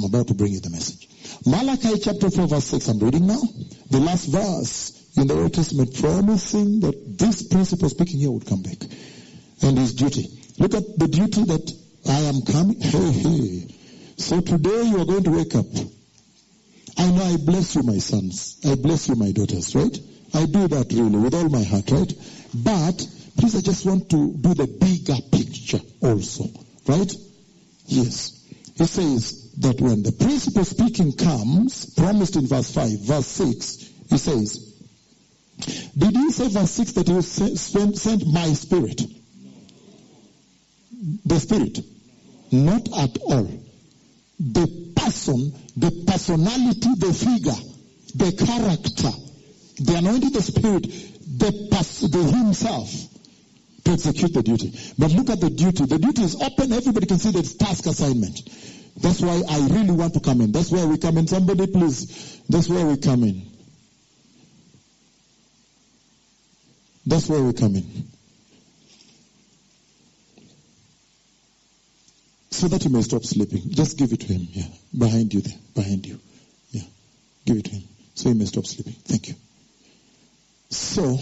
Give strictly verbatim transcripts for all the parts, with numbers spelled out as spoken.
I'm about to bring you the message. Malachi chapter four verse six, I'm reading now. The last verse in the Old Testament promising that this principle speaking here would come back. And his duty. Look at the duty that I am coming. Hey, hey. So today you are going to wake up. I know I bless you, my sons. I bless you, my daughters, right? I do that really with all my heart, right? But please, I just want to do the bigger picture also, right? Yes. He says that when the principle speaking comes, promised in verse five, verse six, he says, did he say verse six that he will send, send my spirit? The spirit? Not at all. The person, the personality, the figure, the character, the anointing, the spirit, the, pers- the himself to execute the duty. But look at the duty. The duty is open. Everybody can see that it's task assignment. That's why I really want to come in. That's where we come in. Somebody please. That's where we come in. That's where we come in. So that you may stop sleeping. Just give it to him. Yeah. Behind you there. Behind you. Yeah. Give it to him. So he may stop sleeping. Thank you. So,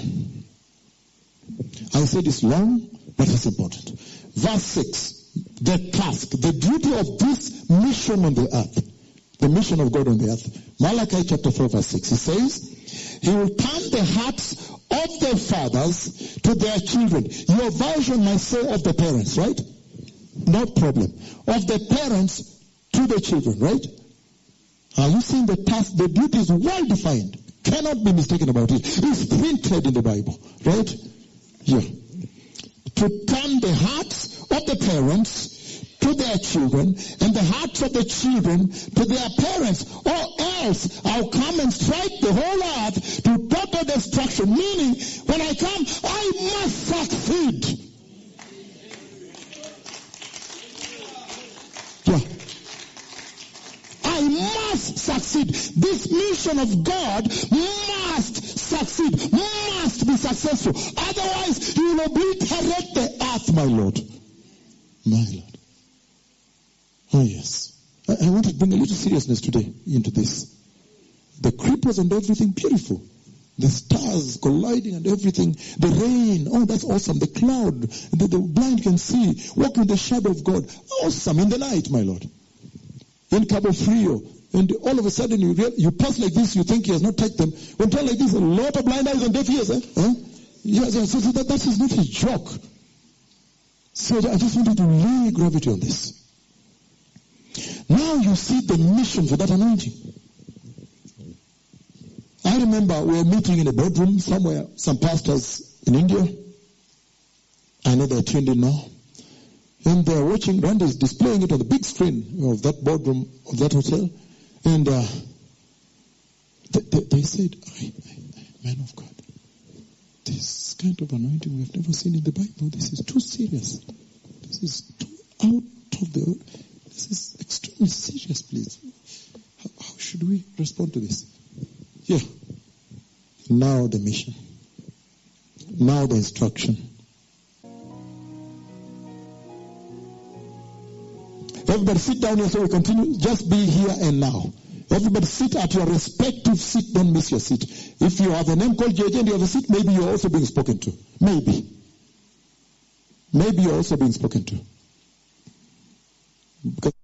I said it's long, but it's important. Verse six. The task, the duty of this mission on the earth. The mission of God on the earth. Malachi chapter four verse six. He says, he will turn the hearts of their fathers to their children. Your version might say of the parents, right? No problem. Of the parents to the children, right? Are you seeing the task? The duty is well defined. Cannot be mistaken about it. It's printed in the Bible, right? Yeah. To turn the hearts of the parents to their children and the hearts of the children to their parents, or else I'll come and strike the whole earth to total destruction. Meaning, when I come, I must succeed. Yeah. I must succeed. This mission of God must succeed, must be successful. Otherwise, you will obliterate the earth, my Lord. My Lord. Oh, yes. I, I want to bring a little seriousness today into this. The creepers and everything, beautiful. The stars colliding and everything. The rain, oh, that's awesome. The cloud, the, the blind can see. Walk in the shadow of God. Awesome. In the night, my Lord. In Cabo Frio. And all of a sudden you real, you pass like this, you think he has not touched them. When turn like this, a lot of blind eyes and deaf ears. Eh? Huh? Yes, yes, so that, that is not a joke. So I just wanted to lay gravity on this. Now you see the mission for that anointing. I remember we were meeting in a boardroom somewhere, some pastors in India. I know they're tuned in now. And they're watching, Randy is displaying it on the big screen of that boardroom, of that hotel. And uh, they, they, they said, I, I, man of God, this kind of anointing we have never seen in the Bible. This is too serious. This is too out of the... This is extremely serious, please. How, how should we respond to this? Yeah. Now the mission. Now the instruction. Everybody sit down here so we continue. Just be here and now. Everybody sit at your respective seat. Don't miss your seat. If you have a name called J J and you have a seat, maybe you're also being spoken to. Maybe. Maybe you're also being spoken to. Because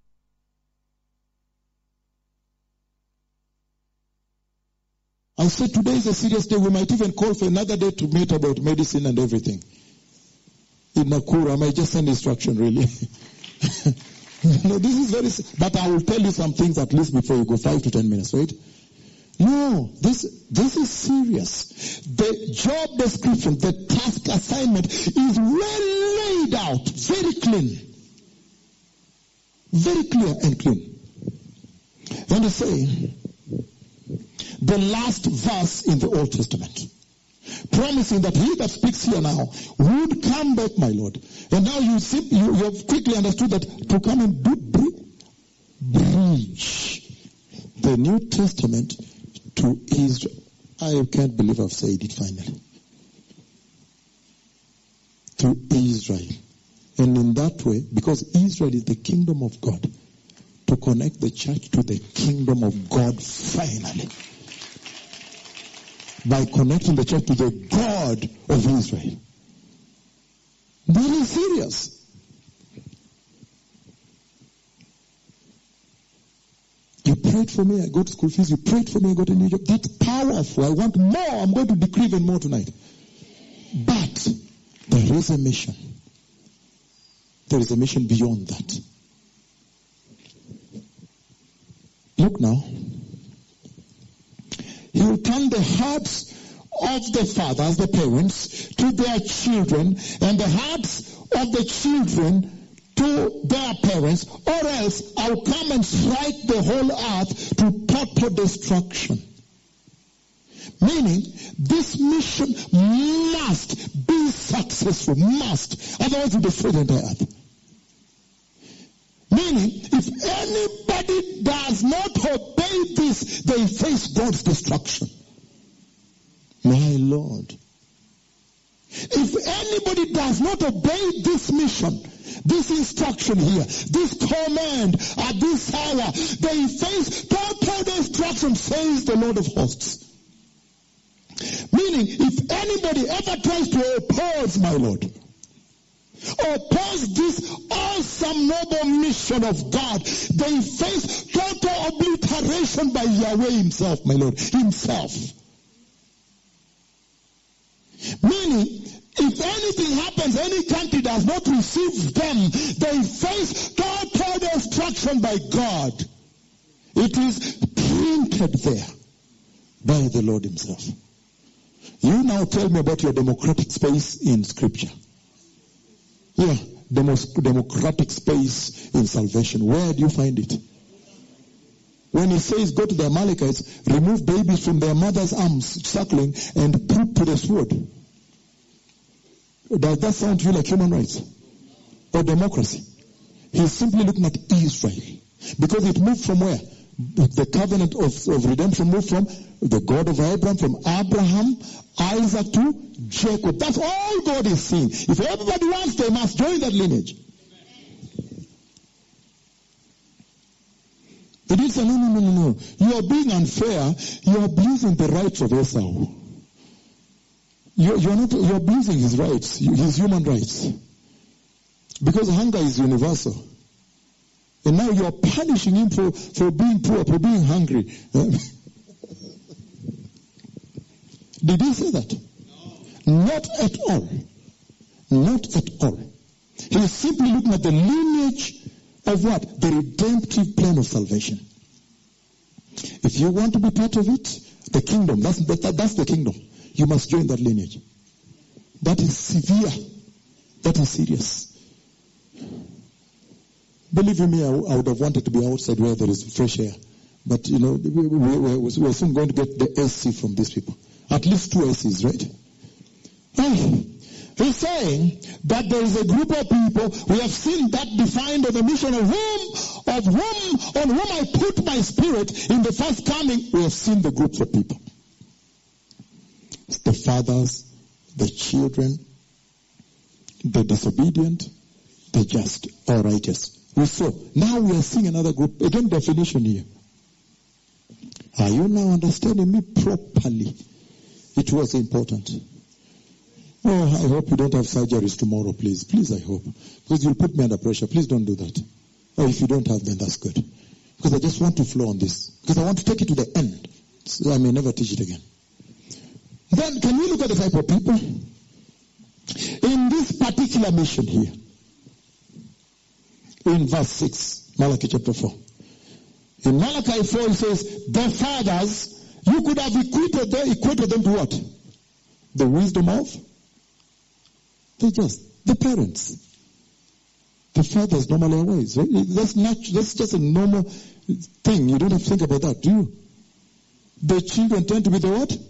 I said today is a serious day. We might even call for another day to meet about medicine and everything. In Nakuru, I might just send instruction really. No, this is very, but I will tell you some things at least before you go, five to ten minutes, right? No, this, this is serious. The job description, the task assignment is well laid out, very clean. Very clear and clean. And they say, the last verse in the Old Testament, promising that he that speaks here now would come back, my Lord. And now you see, you, you have quickly understood that to come and do bridge the New Testament to Israel. I can't believe I've said it finally. To Israel. And in that way, because Israel is the kingdom of God, to connect the church to the kingdom of God finally. By connecting the church to the God of Israel. That is serious. You prayed for me, I got school fees. You prayed for me, I got a new job. That's powerful. I want more. I'm going to decree even more tonight. But there is a mission. There is a mission beyond that. Look now. He will turn the hearts of the fathers, the parents, to their children, and the hearts of the children to their parents, or else I'll come and strike the whole earth to total destruction. Meaning, this mission must be successful. Must. Otherwise, you destroy the entire earth. Meaning, if anybody does not obey this, they face God's destruction. My Lord. If anybody does not obey this mission, this instruction here, this command at this hour, they face total destruction, says the Lord of hosts. Meaning, if anybody ever tries to oppose, my Lord, oppose this awesome noble mission of God, they face total obliteration by Yahweh himself, my Lord, himself. Meaning, if anything happens, any country does not receive them, they face total destruction by God. It is printed there by the Lord himself. You now tell me about your democratic space in Scripture. Yeah, demos- democratic space in salvation. Where do you find it? When he says, go to the Amalekites, remove babies from their mother's arms, suckling, and put to the sword. Does that sound to you like human rights? Or democracy? He's simply looking at Israel. Because it moved from where? The covenant of, of redemption moved from the God of Abraham, from Abraham, Isaac to Jacob. That's all God is seeing. If everybody wants, they must join that lineage. He didn't say, no, no, no, no, no. You are being unfair. You are abusing the rights of Esau. You, you are not, you are abusing his rights, his human rights. Because hunger is universal. And now you are punishing him for, for being poor, for being hungry. Did he say that? No. Not at all. Not at all. He is simply looking at the lineage of what? The redemptive plan of salvation. If you want to be part of it, the kingdom, that's, that, that's the kingdom. You must join that lineage. That is severe. That is serious. Believe you me, I, I would have wanted to be outside where there is fresh air. But, you know, we, we, we, we're soon going to get the S C from these people. At least two S Cs, right? Oh. He's saying that there is a group of people, we have seen that defined on the mission of whom, of whom, on whom I put my spirit in the first coming. We have seen the groups of people. The fathers, the children, the disobedient, the just or righteous. We saw. Now we are seeing another group. Again, definition here. Are you now understanding me properly? It was important. Oh, I hope you don't have surgeries tomorrow, please. Please, I hope. Because you'll put me under pressure. Please don't do that. Or if you don't have, then that's good. Because I just want to flow on this. Because I want to take it to the end. So I may never teach it again. Then, can we look at the type of people? In this particular mission here. In verse six, Malachi chapter four. In Malachi four, it says, the fathers, you could have equated them, equated them to what? The wisdom of the just, the parents. The fathers normally are wise, right? That's not, that's just a normal thing. You don't have to think about that, do you? The children tend to be the what?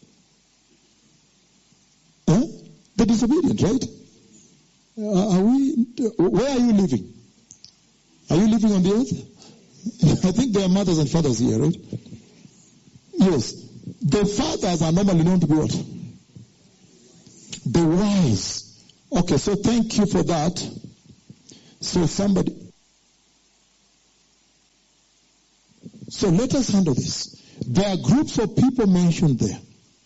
Huh? The disobedient, right? Uh, are we, where are you living? Are you living on the earth? I think there are mothers and fathers here, right? Yes. The fathers are normally known to be what? The wise. Okay, so thank you for that. So somebody... So let us handle this. There are groups of people mentioned there.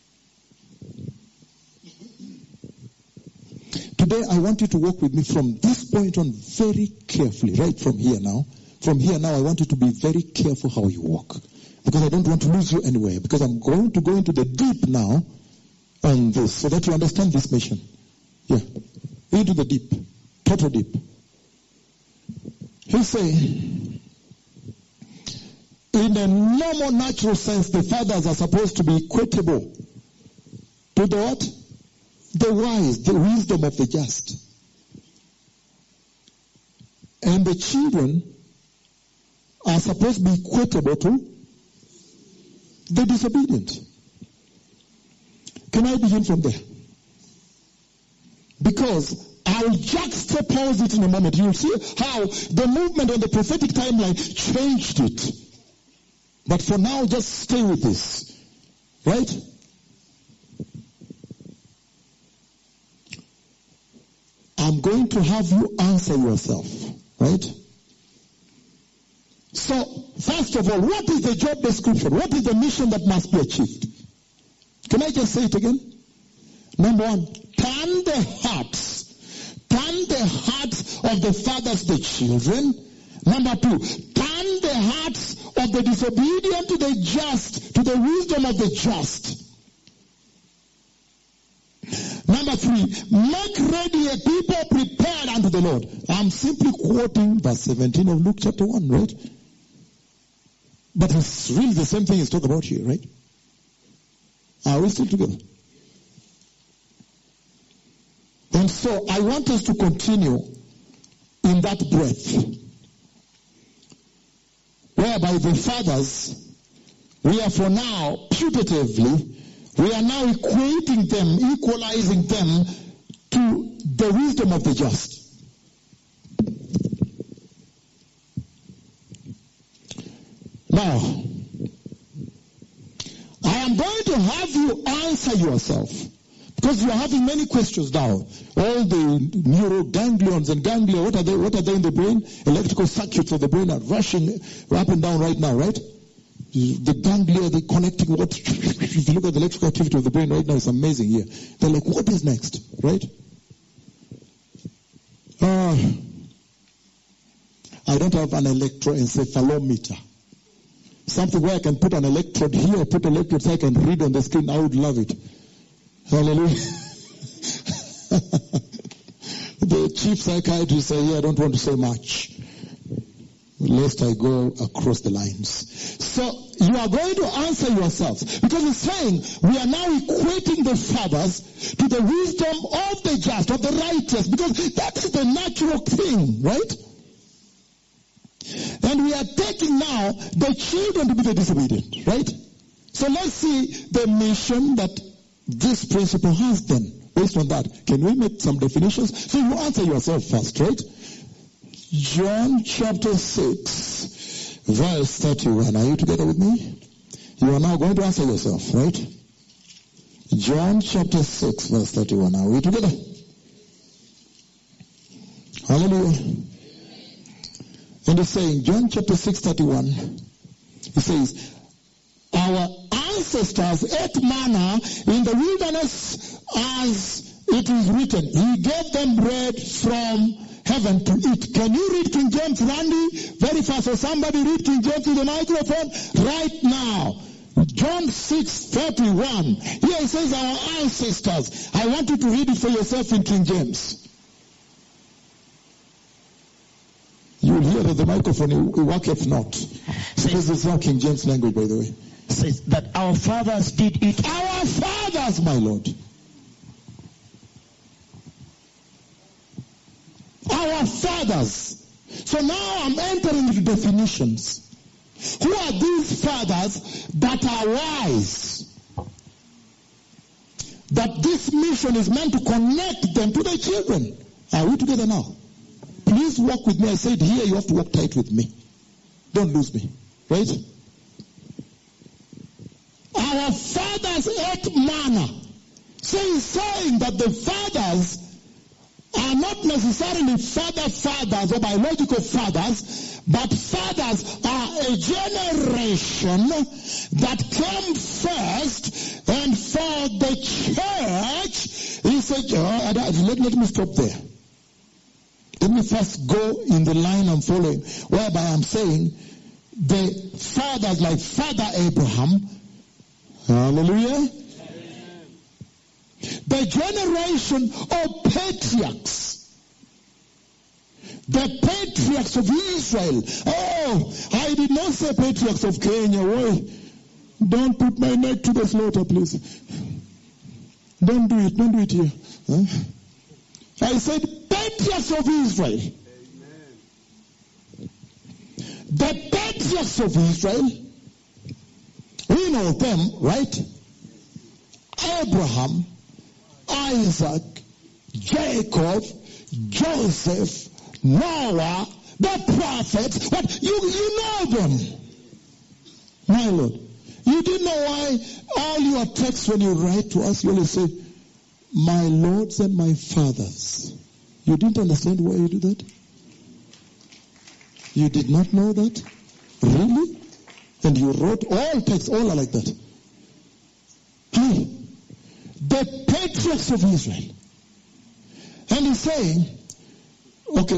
Today, I want you to walk with me from this point on very carefully, right from here now. From here now, I want you to be very careful how you walk. Because I don't want to lose you anywhere. Because I'm going to go into the deep now on this so that you understand this mission. Yeah. Into the deep. Total deep. He's saying, in a normal natural sense, the fathers are supposed to be equatable to the what? The wise, the wisdom of the just. And the children are supposed to be equatable to the disobedient. Can I begin from there? Because I'll juxtapose it in a moment. You'll see how the movement on the prophetic timeline changed it. But for now, just stay with this. Right? I'm going to have you answer yourself. Right? So, first of all, what is the job description? What is the mission that must be achieved? Can I just say it again? Number one, turn the hearts. Turn the hearts of the fathers to the children. Number two, turn the hearts of the disobedient to the just, to the wisdom of the just. Number three, make ready a people prepared unto the Lord. I'm simply quoting verse seventeen of Luke chapter one, right? But it's really the same thing he's talking about here, right? Are we still together? And so I want us to continue in that breath, whereby the fathers, we are for now, putatively, we are now equating them, equalizing them to the wisdom of the just. Now, I am going to have you answer yourself, because you are having many questions now. All the neuroganglions and ganglia, what are they? What are they in the brain? Electrical circuits of the brain are rushing up and down right now, right? The ganglia, they connecting what? If you look at the electrical activity of the brain right now, it's amazing here. They're like, what is next, right? Uh, I don't have an electroencephalometer. Something where I can put an electrode here, put an electrode so I can read on the screen. I would love it. Hallelujah. The chief psychiatrist said, yeah, I don't want to say much, lest I go across the lines. So you are going to answer yourselves, because it's saying we are now equating the fathers to the wisdom of the just, of the righteous, because that is the natural thing, right? And we are taking now the children to be the disobedient, right? So let's see the mission that this principle has then. Based on that, can we make some definitions? So you answer yourself first, right? John chapter six, verse thirty-one. Are you together with me? You are now going to answer yourself, right? John chapter six, verse thirty-one. Are we together? Hallelujah. And it's saying, John chapter six, thirty-one, it says, our ancestors ate manna in the wilderness as it is written. He gave them bread from heaven to eat. Can you read King James, Randy? Very fast. So somebody read King James to the microphone right now. John six, thirty-one. Here it says our ancestors. I want you to read it for yourself in King James. You will hear that the microphone worketh not. Because it's not King James language, by the way. Says that our fathers did eat. Our fathers, my Lord. Our fathers. So now I'm entering into definitions. Who are these fathers that are wise? That this mission is meant to connect them to the children. Are we together now? Please walk with me. I said here you have to walk tight with me. Don't lose me. Right? Our fathers ate manna. So he's saying that the fathers are not necessarily father fathers or biological fathers, But fathers are a generation that came first, and for the church, he said, oh, let, let me stop there. Let me first go in the line I'm following, whereby I'm saying the fathers like Father Abraham, hallelujah, amen. The generation of patriarchs, the patriarchs of Israel. Oh, I did not say patriarchs of Kenya. Why? Don't put my neck to the slaughter, please. Don't do it. Don't do it here. Huh? I said patriarchs of Israel. Amen. The patriarchs of Israel, we know them, right? Abraham, Isaac, Jacob, Joseph, Noah, the prophets. But you, you know them. My Lord. You didn't know why all your texts when you write to us, you always say, my lords and my fathers. You didn't understand why you do that? You did not know that? Really? And you wrote all texts, all are like that. Hey, the patriarchs of Israel. And he's saying, okay,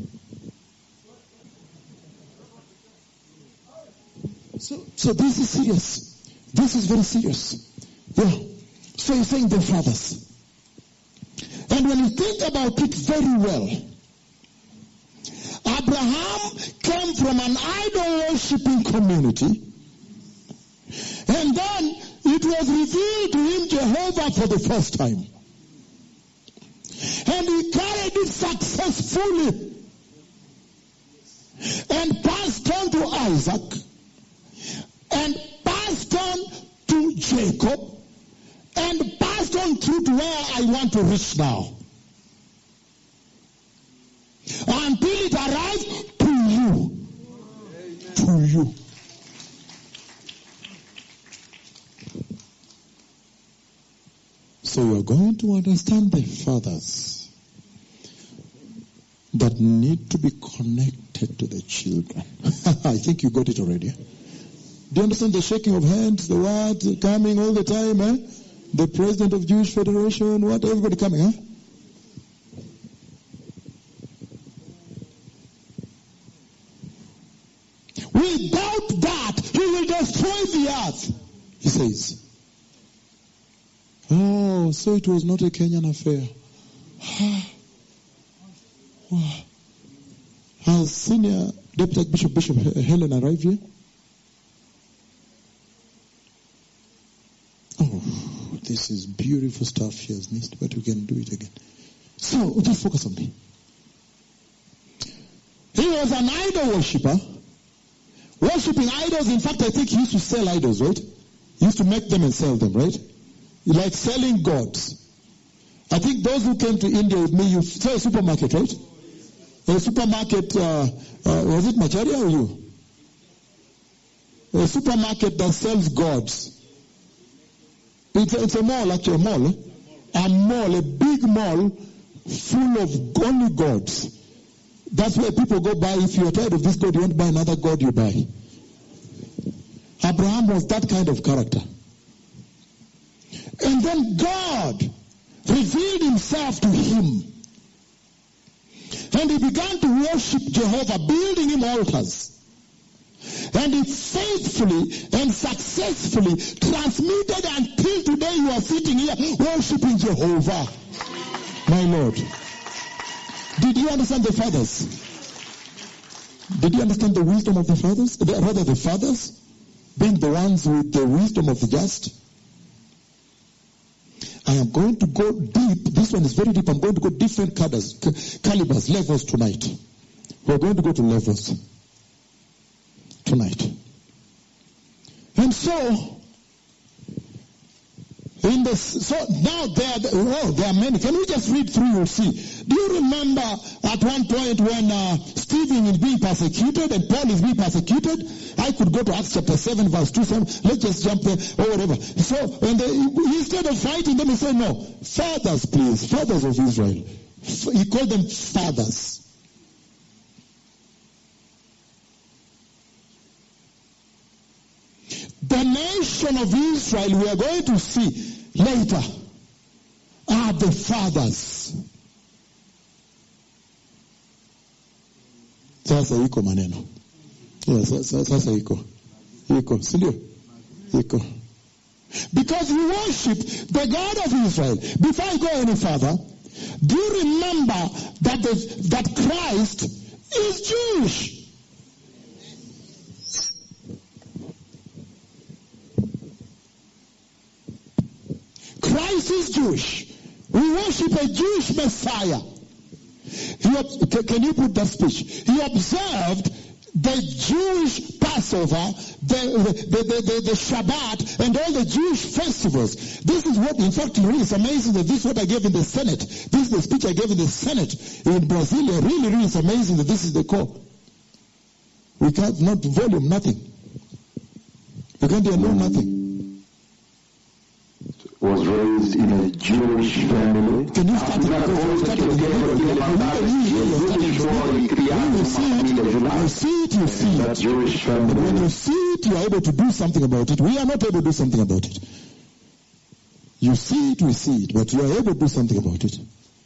so, so this is serious. This is very serious. Yeah. So he's saying the fathers. And when you think about it very well, Abraham came from an idol-worshipping community, and then it was revealed to him Jehovah for the first time. And he carried it successfully and passed on to Isaac and passed on to Jacob and passed on through to where I want to reach now. Until it arrives to you. Amen. To you. So you are going to understand the fathers that need to be connected to the children. I think you got it already. Do you understand the shaking of hands, the words coming all the time, eh? The president of Jewish Federation, what, everybody coming, huh? Without that, he will destroy the earth, he says. Oh, so it was not a Kenyan affair. Wow. Has Senior Deputy Bishop Bishop Helen arrived here? Oh, this is beautiful stuff she has missed, but we can do it again. So, just focus on me. He was an idol worshipper, worshipping idols. In fact, I think he used to sell idols, right? He used to make them and sell them, right? Like selling gods. I think those who came to India with me, you saw a supermarket, right? A supermarket, uh, uh, was it Macharia or you? A supermarket that sells gods. It's a, it's a mall, actually, a mall. Eh? A mall, a big mall full of only gods. That's where people go buy. If you're tired of this god, you want to buy another god, you buy. Abraham was that kind of character. And then God revealed himself to him. And he began to worship Jehovah, building him altars. And he faithfully and successfully transmitted until today you are sitting here worshiping Jehovah. My Lord. Did you understand the fathers? Did you understand the wisdom of the fathers? Rather, the fathers being the ones with the wisdom of the just. I am going to go deep. This one is very deep. I'm going to go different calibers, calibers, levels tonight. We're going to go to levels tonight. And so, in this, so now there, oh, there are many. Can we just read through? You'll see. Do you remember at one point when uh, Stephen is being persecuted and Paul is being persecuted? I could go to Acts chapter seven, verse two, seven. Let's just jump there or whatever. So when they, instead of fighting them, he said, "No, fathers, please, fathers of Israel." He called them fathers. nation of Israel, we are going to see later, are the fathers. Sasa iko maneno. Yeah, sasa, sasa iko. Iko, sindio? Iko. Because we worship the God of Israel. Before I go any further, do you remember that the, that Christ is Jewish? Christ is Jewish. We worship a Jewish Messiah. He, can you put that speech? He observed the Jewish Passover, the, the, the, the, the Shabbat, and all the Jewish festivals. This is what, in fact, really, it's amazing that this is what I gave in the Senate. This is the speech I gave in the Senate in Brasilia. Really, really, it's amazing that this is the core. We can't, not volume, nothing. We can't hear no nothing. Was raised in a Jewish family. Can you start it? Because you started in the middle. You see it, you see it, you see That it. Jewish family. When you see it, you are able to do something about it. We are not able to do something about it. You see it, we see it, but you are able to do something about it.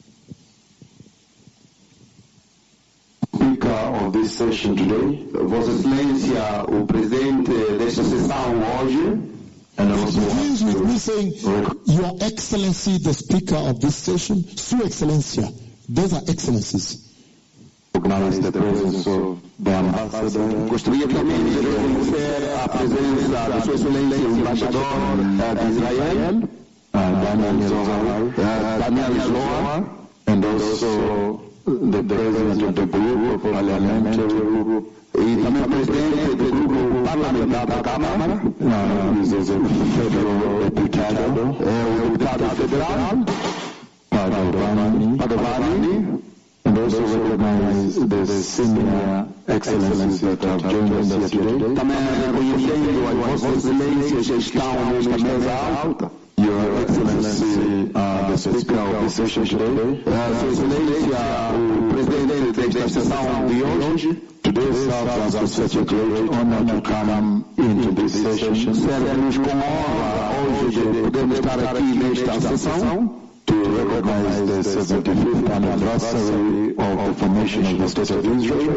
Speaker of this session today, Vossa Excelência, o presidente desta sessão hoje. And It also begins with me saying, rec- Your Excellency, the Speaker of this session, Sua Excelência. Those are excellencies. recognize the presence of the ambassador. Gostaria também de reconhecer a presença da Sua Excelência, o embaixador de Israel, uh, Daniel Zohar, uh, Daniel Zohar, and also the president of the group of parliamentary group. E também o presidente do grupo parlamentar da Câmara, uh, is also federal deputado, é o deputado federal, Padovani, Padovani, and also recognize the senior excellencies that have joined us here today. Também reconhecendo as vossas excelências que estão nesta mesa alta. Your Excellency, uh, the Speaker of this session today, uh, Sua Excelência, o presidente desta sessão de hoje. Today serves us such a great honor to come into this session. Serve-nos com honra hoje de podermos estar aqui nesta sessão to recognize the seventy-fifth anniversary of the formation of the State of Israel.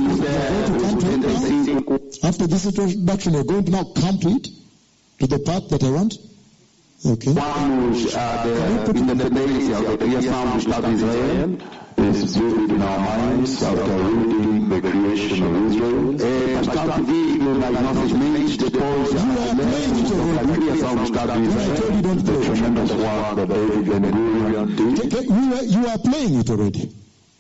After this introduction, we're going to now come to it, to the part that I want. Okay. Vamos à independência da criação do Estado de Israel. Is vivid in our minds after reading the creation of Israel. É bastante vívido nas nossas mentes depois da criação do Estado de Israel. The tremendous work that David Ben-Gurion did. You are, you are playing it already.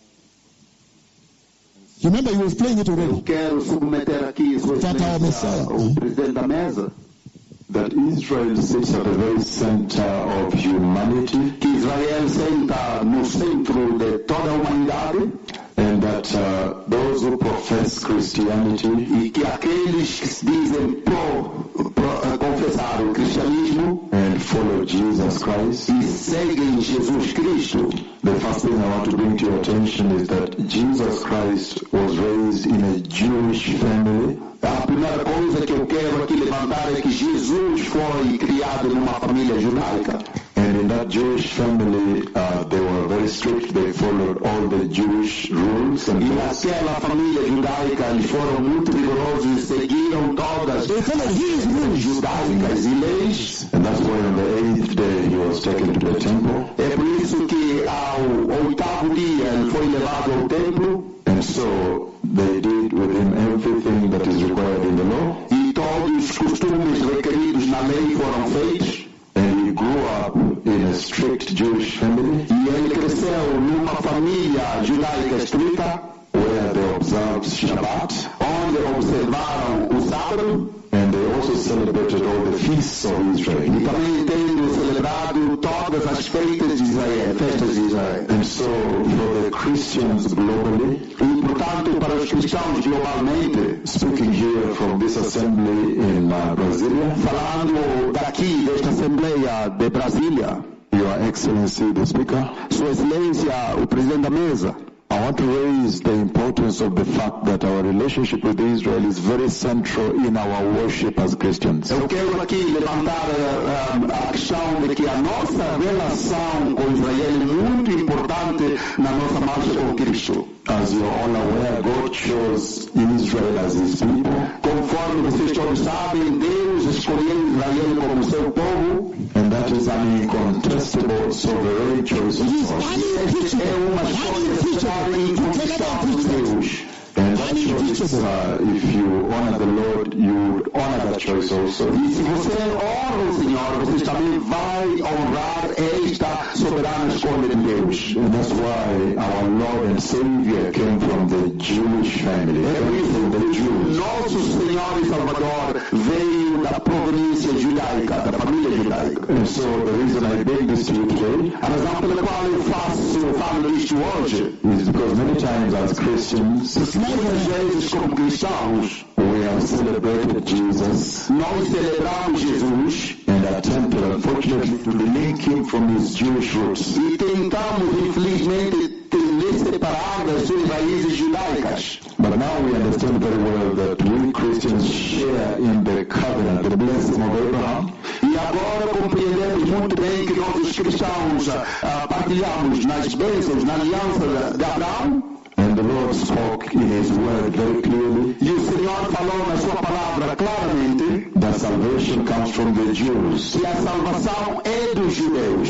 You remember you were playing it already. Eu quero submeter aqui Sua Excelência, o presidente da mesa, that Israel sits at the very center of humanity, que Israel senta no centro de toda a humanidade, and that uh, those who profess Christianity, e que aqueles que se dizem pro, pro uh, confessar o cristianismo, and follow Jesus Christ, e seguem Jesus Cristo. The first thing I want to bring to your attention is that Jesus Christ was raised in a Jewish family. A primeira coisa que eu quero aqui levantar é que Jesus foi criado numa família judaica. And in that Jewish family, uh, they were very strict. They followed all the Jewish rules and laws. E naquela família judaica, eles foram muito rigorosos e seguiram todas as rules judaicas e leis. And that's why on the eighth day he was taken to the temple. É por isso que ao oitavo dia ele foi levado ao templo. And so they did with him everything that is required in the law. E todos os costumes requeridos na lei foram feitos. And he grew up in a strict Jewish family. E ele cresceu numa família judaica estrita, where they observed Shabbat, onde observaram o sábado. And they also celebrated all the feasts of Israel. E também tendo celebrado todas as festas de Israel, festas de Israel. And so for the Christians globally, e portanto para os cristãos globalmente, speaking here from this assembly in uh, Brasilia, falando daqui desta assembleia de Brasília, Your Excellency the Speaker, Sua Excelência o presidente da mesa, I I want to raise the importance of the fact that our relationship with Israel is very central in our worship as Christians. Eu quero aqui levantar uh, a questão de que a nossa relação com Israel é muito importante na nossa marcha com Cristo. As you're all aware, God chose Israel as his people. Conforme vocês todos sabem, Deus escolheu Israel como seu povo. And that is an incontestable sovereign choice of God. Esta é uma escolha incontestável de Deus. And that choice, uh, if you honor the Lord, you would honor that choice also. E se você honra o Senhor, você também vai honrar esta soberana escolha de Deus. And that's why our Lord and Savior came from the Jewish family. É por isso From the que Jews. nosso Senhor e Salvador veio da proveniência judaica, da família judaica. And so the reason I bring this to you today A razão pela qual eu faço, falo isto hoje, is because many times as Christians, muitas vezes como cristãos, we have celebrated Jesus nós celebramos Jesus and attempted, unfortunately, to link him from his Jewish roots. e tentamos, infelizmente, lhe separar das suas raízes judaicas. But now we understand very well that we Christians share in the covenant, the blessing of Abraham, E agora compreendemos muito bem que nós, os cristãos, ah, partilhamos nas bênçãos, na aliança de Abraão. and the Lord spoke in his word very clearly E o Senhor falou na sua palavra claramente that salvation comes from the Jews. que a salvação é dos judeus.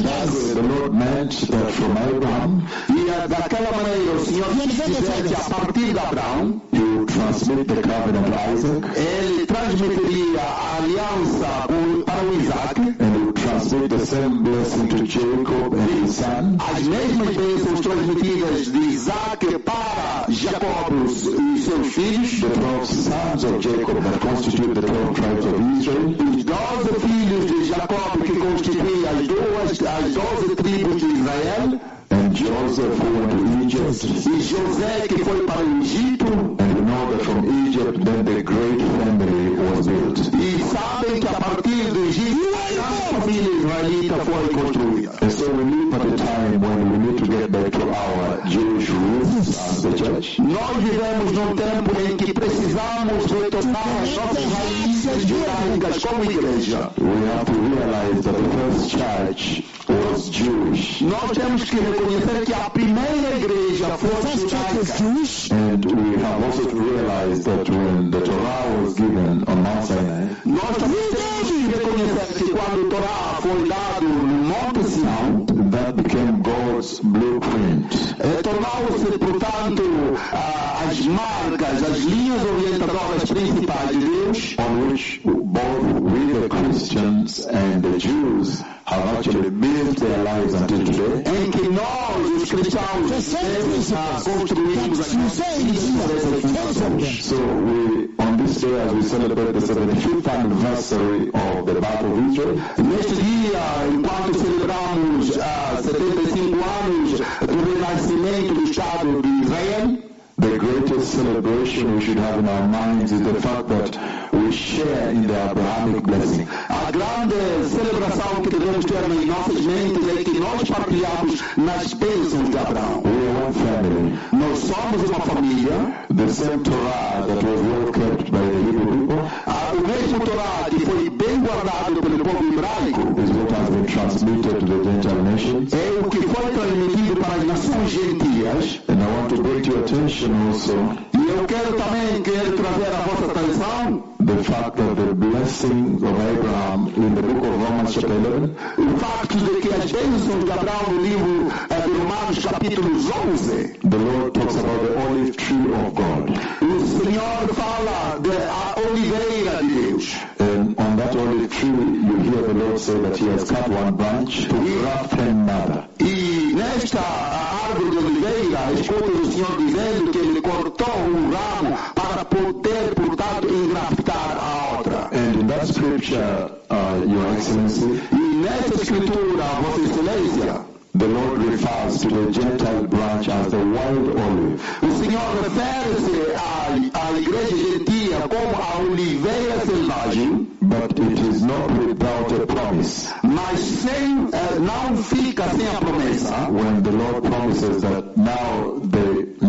The Lord meant that from Abraham E ah, daquela maneira o Senhor dizia que a partir de Abraão, he would transmit the covenant to Isaac, ele transmitiria a aliança com- para o Isaac, and he would transmit the same blessing to Jacob and his son. as mesmas bênçãos transmitidas de Isaac para Jacó e seus filhos, The twelve sons of Jacob that constitute the twelve tribes of Israel, os doze filhos de Jacó que constituem as duas, as doze tribos de Israel, and Joseph who went to Egypt. e José que foi para o Egito, And we know that from Egypt then the great family was built. e sabem que a partir do Egito a família israelita foi construída. And so we live at a time when we need to get back to our Jewish roots as the church. Nós vivemos num tempo em que precisamos retornar às nossas raízes judaicas como igreja. We have to realize that the first church was Jewish. Nós temos que reconhecer que a primeira igreja foi judaica. And we have also to realize that when the Torah was given on Mount Sinai, Nós também temos que reconhecer que quando o Torá foi dado no Monte Sinai, that became God's blueprint. eh, tornou-se, portanto, ah, as marcas, as linhas orientadoras principais de Deus, On which both we the Christians and the Jews have actually built their lives until today. em que nós, os cristãos, devemos ah, construirmos as nossas vidas. So we, on this day as we celebrate the seventy-fifth anniversary of the Battle of Israel, Neste dia, enquanto celebramos ah, setenta e cinco anos do renascimento do Estado de Israel, the greatest celebration we should have in our minds is the fact that we share in the Abrahamic blessing. a grande celebração que devemos ter nas nossas mentes é que nós partilhamos nas bênçãos de Abraão. We are one family. Nós somos uma família. The same Torah that was well kept by the Hebrew people Ah, o mesmo Torá que foi bem guardado pelo povo hebraico is what has been transmitted to the Gentile nations. é o que foi transmitido para as nações gentias. And I want to bring to your attention also E eu quero também quero trazer a vossa atenção the fact that the blessing of Abraham in the book of Romans chapter eleven o facto de que as bênçãos de Abraão no livro eh, de Romanos capítulo onze, the Lord talks about the olive tree of God. o Senhor fala da oliveira de Deus. And on that olive tree you hear the Lord say that he has cut one branch to graft another. E nesta árvore de oliveira, escuta o Senhor dizendo que ele cortou um ramo para poder, portanto, engraftar a outra. And in that scripture, uh, Your Excellency, E nesta escritura, Vossa Excelência, the Lord refers to the Gentile branch as the wild olive. o Senhor refere-se à, à igreja gentia como a oliveira selvagem, But it is not without a promise. mas sem, eh, não fica sem a promessa. When the Lord promises that now the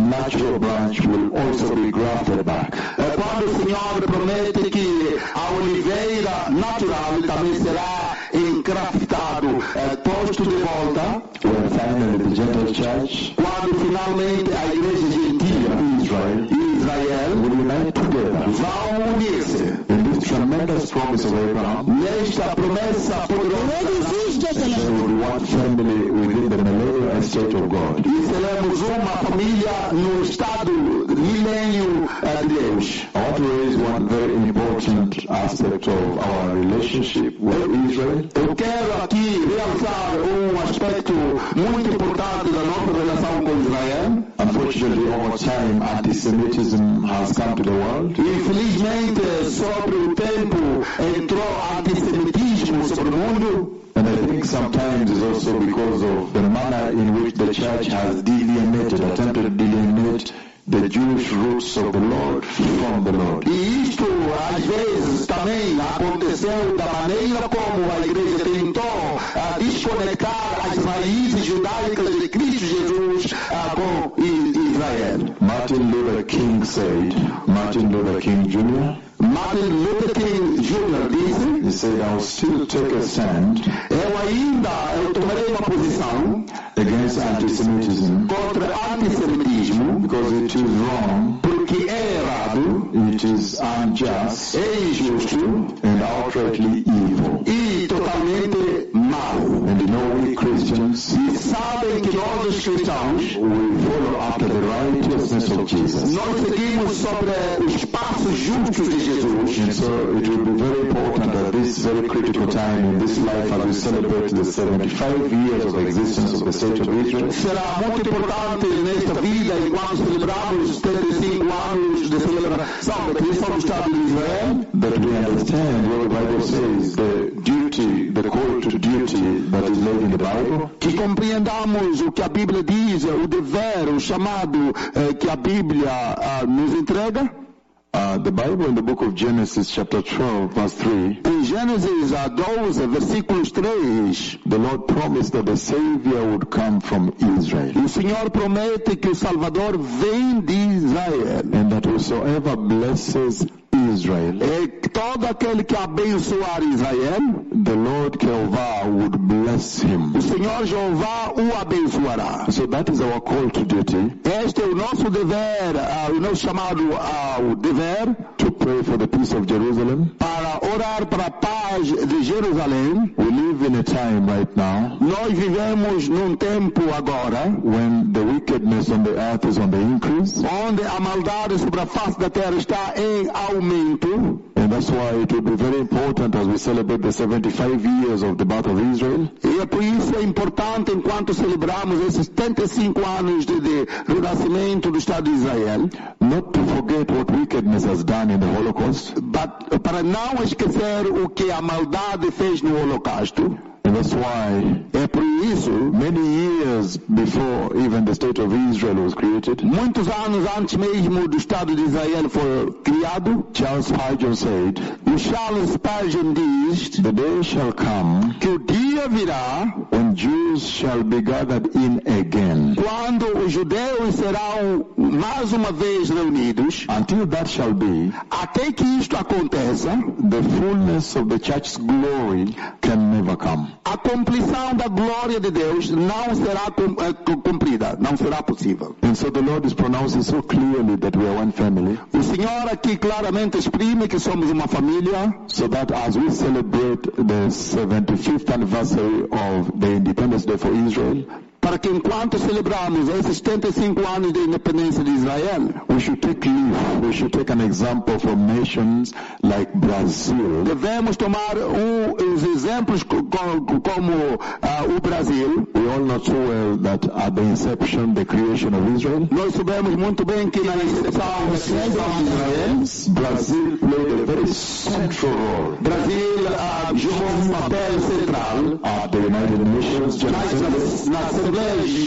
natural branch will also be grafted back. É quando o Senhor promete que a oliveira natural também será engraftado, é, posto de volta, When finally the Gentile church quando finalmente a igreja gentia Israel e Israel will unite together vão unir-se in this tremendous promise of Abraham. nesta promessa poderosa. Already existe There aquela. will be one family within the millennial estate of God. E seremos uma família no estado milênio eh, de Deus. I want to raise one very important aspect of our relationship with Israel. Eu quero aqui realçar um aspecto muito importante da nossa relação com Israel. Unfortunately, over time, anti-Semitism has come to the world. Infelizmente, sobre o tempo entrou antissemitismo sobre o mundo. And I think sometimes it's also because of the manner in which the church has delineated, attempted to delineate the Jewish roots of the Lord from the Lord. E isto, às vezes, também aconteceu da maneira como a igreja tentou ah, desconectar as raízes judaicas de Cristo Jesus ah, com I- Israel. Martin Luther King said, Martin Luther King Junior, Martin Luther King Júnior disse: he said, I will still take a stand eu ainda eu tomarei uma posição against anti-Semitism contra antissemitismo, because it is wrong, porque é errado, it is unjust, é injusto and outrightly evil. e totalmente mau. And you know, we Christians, E sabem que nós, os cristãos, we follow after the righteousness of Jesus. nós seguimos sobre os passos justos de Jesus. And so it will be very important at this very critical time in this life as we celebrate the seventy-five years of existence of the state of Israel, Será muito importante nesta vida, enquanto celebramos os setenta e cinco anos de celebração da criação do Estado de Israel, that we understand what the Bible says, the duty, the call to duty that is laid in the Bible, que compreendamos o que a Bíblia diz, o dever, o chamado eh, que a Bíblia ah, nos entrega. Uh, the Bible in the book of Genesis chapter twelve verse three, Em Gênesis ah, doze, versículos três, the Lord promised that the Savior would come from Israel, o Senhor promete que o Salvador vem de Israel. and that whosoever blesses Israel, É que todo aquele que abençoar Israel, the Lord Jehovah would bless him. o Senhor Jeová o abençoará. So that is our call to duty, Este é o nosso dever, ah, o nosso chamado ao dever, to pray for the peace of Jerusalem. para orar para a paz de Jerusalém. We live in a time right now Nós vivemos num tempo agora when the wickedness on the earth is on the increase, onde a maldade sobre a face da terra está em aumento. and that's why it will be very important as we celebrate the seventy-five years of the birth of Israel, E é por isso é importante, enquanto celebramos esses setenta e cinco anos de, de renascimento do Estado de Israel, not to forget what wickedness has done in the Holocaust, ba- para não esquecer o que a maldade fez no Holocausto. and that's why É por isso, many years before even the state of Israel was created, muitos anos antes mesmo do Estado de Israel foi criado, Charles Spurgeon said, o Charles Spurgeon diz the day shall come que o dia virá when Jews shall be gathered in again. quando os judeus serão mais uma vez reunidos. Until that shall be, Até que isto aconteça, the fullness of the church's glory can never come. a compleção da glória de Deus não será cum- eh, cu- cumprida, não será possível. And so the Lord is pronouncing so clearly that we are one family, O Senhor aqui claramente exprime que somos uma família, so that as we celebrate the seventy-fifth anniversary of the Independence Day for Israel, para que enquanto celebramos esses setenta e cinco anos de independência de Israel, we should take leave, we should take an example from nations like Brazil, devemos tomar um, os exemplos co- co- como ah, o Brasil. we all know too well that at the inception, the creation of Israel, Nós sabemos muito bem que na incepção da criação de Israel, Brazil played a very central role Brasil ah, jogou um papel central at the United Nations General Assembly. na, na Assembleia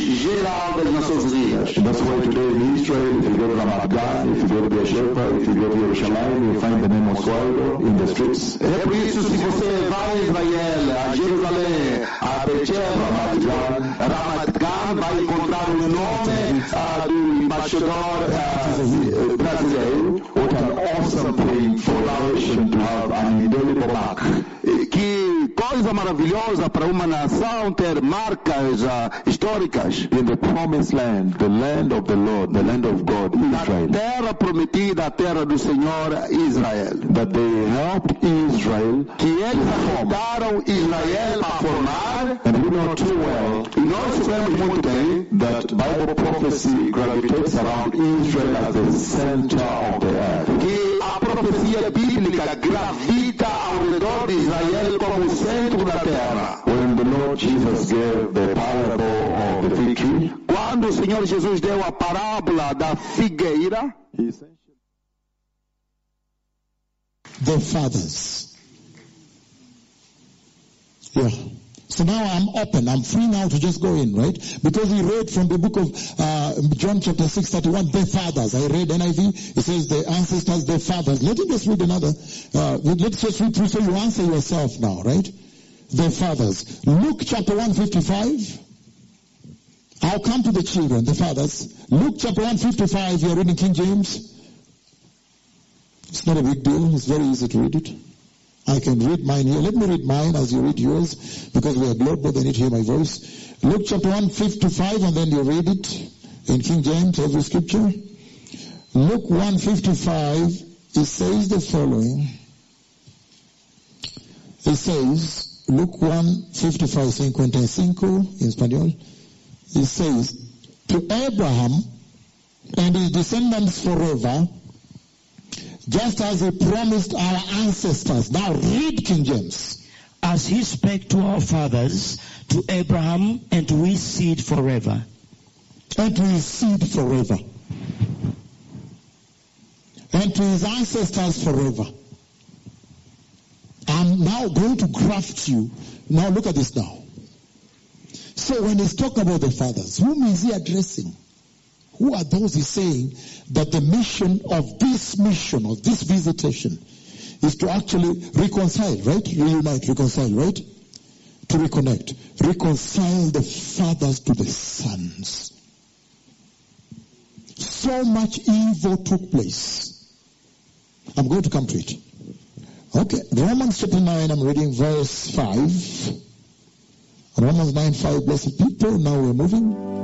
Geral das Nações Unidas. And that's why today in Israel, if you go to Ramat Gan, if you go to Beersheba, if you go to Yerushalayim, you find the name of Swaldo in the streets. É por isso, se você vai a Israel, a Jerusalém, a Beersheba, a Ramat Gan, vai encontrar o nome ah, do embaixador uh, brasileiro. What an awesome thing for our nation to have an indelible mark. Que coisa maravilhosa para uma nação ter marcas uh, históricas. In the promised land, the land of the Lord, the land of God, Israel. Na terra prometida, a terra do Senhor Israel. That they helped Israel. Que eles ajudaram Israel a formar. And we know too well. E nós sabemos muito bem that Bible prophecy gravitates around Israel as the center of the earth. Que a profecia bíblica gravita ao redor de Israel como o centro da terra. When the Lord Jesus gave the parable of the fig tree, quando o Senhor Jesus deu a parábola da figueira, he essentially the fathers. Yeah. So now I'm open. I'm free now to just go in, right? Because we read from the book of uh, John chapter six thirty-one, the fathers. I read N I V. It says the ancestors, the fathers. Let me just read another. Uh, let's just read through so you answer yourself now, right? The fathers. Luke chapter one fifty-five. I'll come to the children, the fathers. Luke chapter one fifty-five. You're reading King James. It's not a big deal. It's very easy to read it. I can read mine here. Let me read mine as you read yours, because we are global, they need to hear my voice. Luke chapter one fifty-five, and then you read it in King James, every scripture. Luke one fifty-five, it says the following. It says, Luke one fifty-five, cincuenta y cinco, in Spanish. It says, to Abraham and his descendants forever, just as he promised our ancestors. Now read King James. As he spake to our fathers, to Abraham and to his seed forever. And to his seed forever. And to his ancestors forever. I'm now going to graft you. Now look at this now. So when he's talking about the fathers, whom is he addressing? Who are those he's saying that the mission of this mission, of this visitation, is to actually reconcile, right? Reunite, reconcile, right? To reconnect. Reconcile the fathers to the sons. So much evil took place. I'm going to come to it. Okay, Romans chapter nine, I'm reading verse five. Romans nine five, blessed people, now we're moving.